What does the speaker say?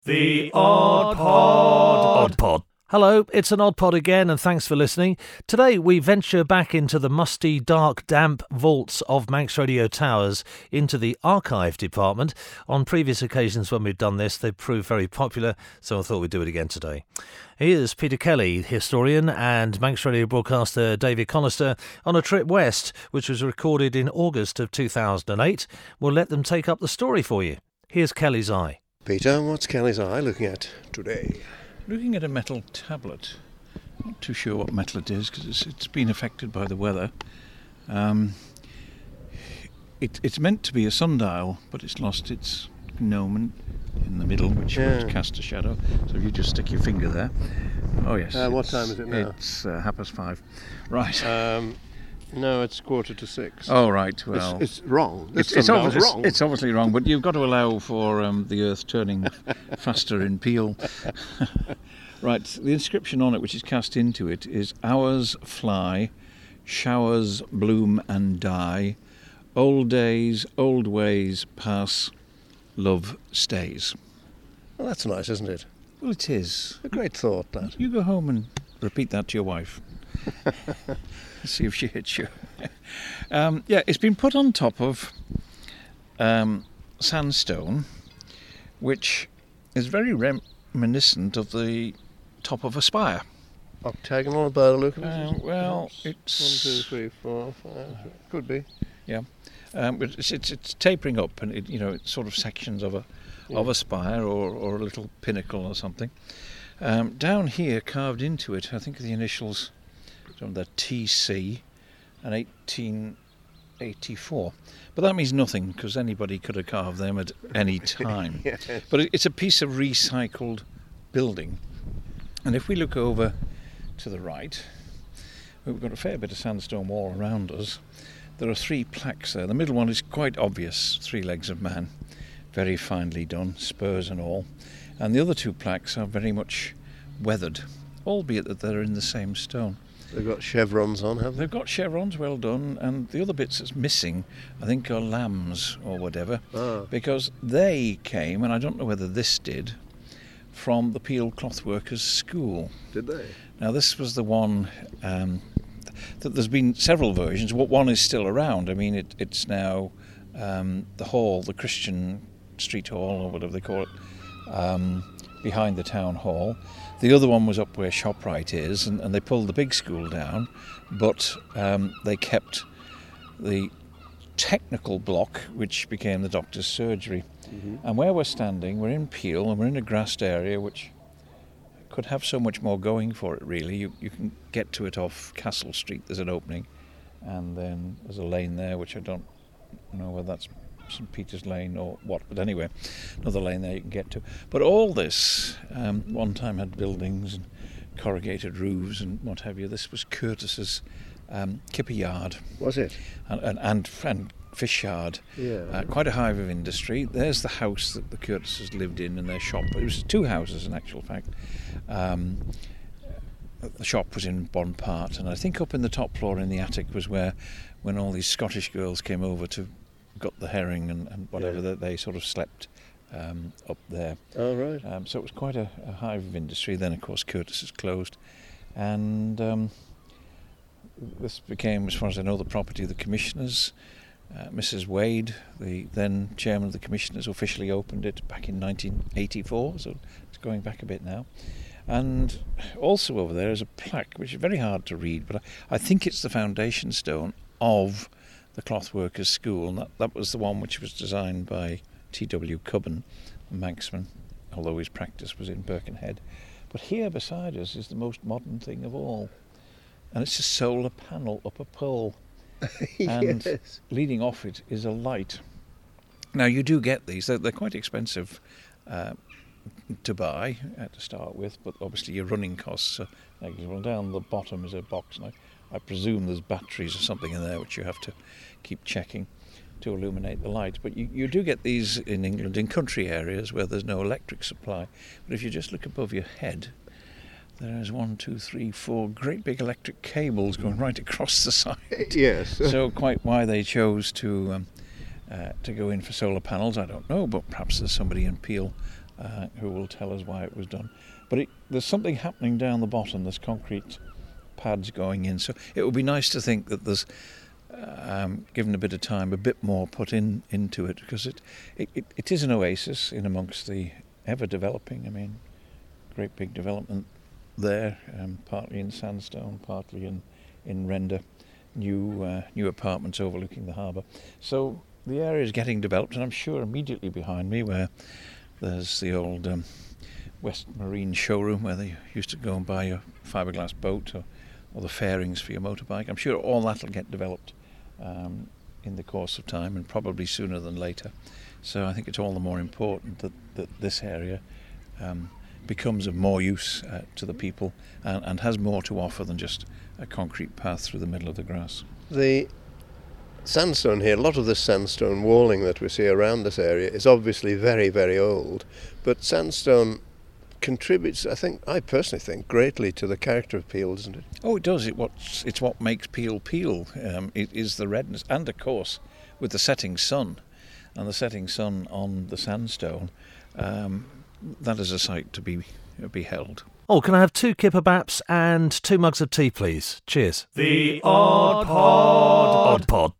The Odd Pod. Odd Pod. Hello, it's an Odd Pod again, and thanks for listening. Today we venture back into the musty, dark, damp vaults of Manx Radio Towers into the archive department. On previous occasions when we've done this, they've proved very popular, so I thought we'd do it again today. Here's Peter Kelly, historian, and Manx Radio broadcaster David Conister on a trip west, which was recorded in August of 2008. We'll let them take up the story for you. Here's Kelly's Eye. Peter, what's Kelly's Eye looking at today? Looking at a metal tablet. Not too sure what metal it is because it's been affected by the weather. It's meant to be a sundial, but it's lost its gnomon in the middle, which casts a shadow. So if you just stick your finger there. Oh yes. What time is it now? It's 5:30. Right. No, it's 5:45. Oh right. Well, it's wrong. It's wrong. It's obviously wrong, but you've got to allow for the Earth turning faster in Peel. Right. The inscription on it, which is cast into it, is "Hours fly, showers bloom and die. Old days, old ways pass. Love stays." Well, that's nice, isn't it? Well, it is. A great thought, that. You go home and repeat that to your wife. See if she hits you. It's been put on top of sandstone, which is very reminiscent of the top of a spire. Octagonal by the look of it? Well, Perhaps. it's 1, 2, 3, 4, 5. Could be. Yeah, but it's tapering up, and it's sort of sections of a spire or a little pinnacle or something. Down here, carved into it, I think the initials. The TC and 1884, but that means nothing because anybody could have carved them at any time. Yes. But it's a piece of recycled building, and if we look over to the right, we've got a fair bit of sandstone wall around us. There are 3 plaques there. The middle one is quite obvious, 3 legs of man, very finely done, spurs and all, and the other 2 plaques are very much weathered, albeit that they're in the same stone. They've got chevrons on, haven't they? They've got chevrons, well done, and the other bits that's missing, I think, are lambs or whatever, because they came, and I don't know whether this did, from the Peel Clothworkers School. Did they? Now, this was the one that there's been several versions. One is still around. I mean, it's now the hall, the Christian Street Hall, or whatever they call it, behind the town hall. The other one was up where ShopRite is, and they pulled the big school down, but they kept the technical block, which became the doctor's surgery. Mm-hmm. And where we're standing, we're in Peel, and we're in a grassed area, which could have so much more going for it, really. You can get to it off Castle Street, there's an opening, and then there's a lane there, which I don't know whether that's St Peter's Lane or what, but anyway, another lane there you can get to. But all this one time had buildings and corrugated roofs and what have you. This was Curtis's kipper yard. Was it? And fish yard. Yeah. Quite a hive of industry. There's the house that the Curtises lived in and their shop. It was 2 houses in actual fact. The shop was in one part, and I think up in the top floor in the attic was where, when all these Scottish girls came over to got the herring and whatever, that they sort of slept up there. Oh, right. So it was quite a hive of industry. Then, of course, Curtis's closed, and this became, as far as I know, the property of the commissioners. Mrs. Wade, the then chairman of the commissioners, officially opened it back in 1984, so it's going back a bit now. And also over there is a plaque, which is very hard to read, but I think it's the foundation stone of the Clothworkers School, and that was the one which was designed by T.W. Cubban, a Manxman, although his practice was in Birkenhead. But here beside us is the most modern thing of all, and it's a solar panel up a pole, and Yes. leading off it is a light. Now, you do get these, they're quite expensive to buy to start with, but obviously your running costs are negligible. Down the bottom is a box, and I presume there's batteries or something in there which you have to keep checking to illuminate the light. But you do get these in England in country areas where there's no electric supply. But if you just look above your head, there's 1, 2, 3, 4 great big electric cables going right across the side. Yes. So quite why they chose to go in for solar panels, I don't know, but perhaps there's somebody in Peel who will tell us why it was done. But there's something happening down the bottom. There's concrete pads going in. So it would be nice to think that there's, given a bit of time, a bit more put into it, because it is an oasis in amongst the ever-developing, great big development there, partly in sandstone, partly in render, new apartments overlooking the harbour. So the area is getting developed, and I'm sure immediately behind me, where there's the old West Marine showroom where they used to go and buy your fiberglass boat or the fairings for your motorbike. I'm sure all that will get developed in the course of time, and probably sooner than later. So I think it's all the more important that this area becomes of more use to the people and has more to offer than just a concrete path through the middle of the grass. The sandstone here, a lot of this sandstone walling that we see around this area is obviously very, very old, but sandstone contributes, I personally think, greatly to the character of Peel, doesn't it? Oh, it does. It's what makes Peel Peel. It is the redness, and of course, with the setting sun, and the setting sun on the sandstone, that is a sight to be beheld. Oh, can I have 2 kipper baps and 2 mugs of tea, please? Cheers. The Odd Pod. Odd Pod.